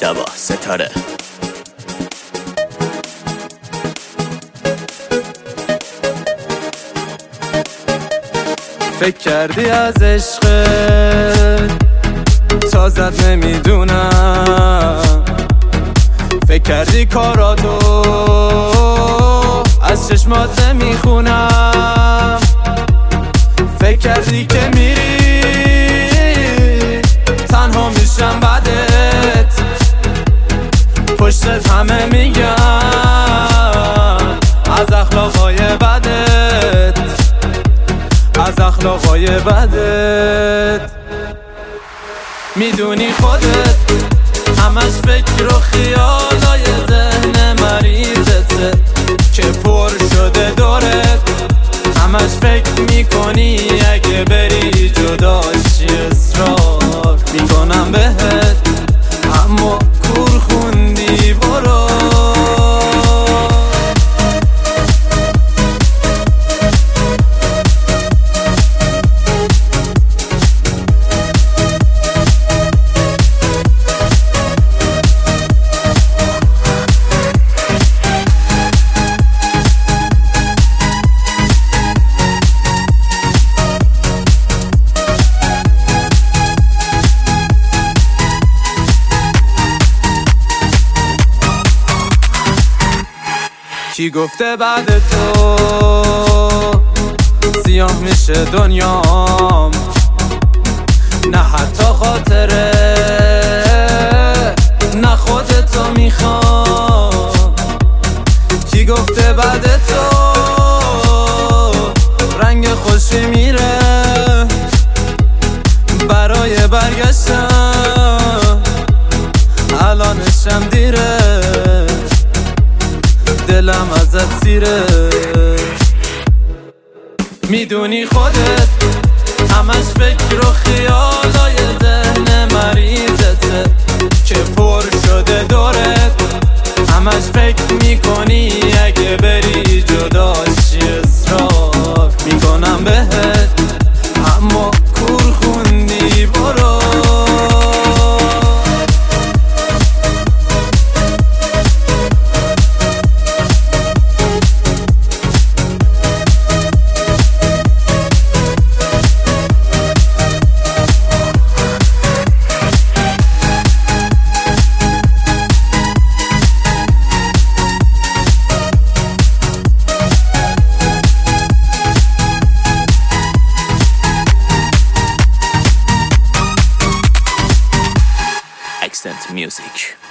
مجتبی ستاره. فکر کردی از عشق تازت نمیدونم، فکر کردی کاراتو از چشمات نمیخونم، فکر کردی که میری تنها میشم بعدت، پشتت همه میگن از اخلاقای بدت، از اخلاقای بدت. میدونی خودت همش فکر و خیالای ذهن مریضته که پر شده دورت، همش فکر میکنی اگه بری جداشی اصرار میکنم بهت، اما کور خوندی برو. کی گفته بعد تو سیاه میشه دنیام؟ نه حتی خاطره نه خودتو میخوام. کی گفته بعد تو رنگ خوشی میره؟ برای برگشتن الانشم دیره، دلم ازت سیره. میدونی خودت همش فکر و خیالای ذهن مریضته که پر شده دورت، همش فکر میکنی اگه بری جداشی اصرار میکنم بهت، اما کور خوندی برو. Extent Music.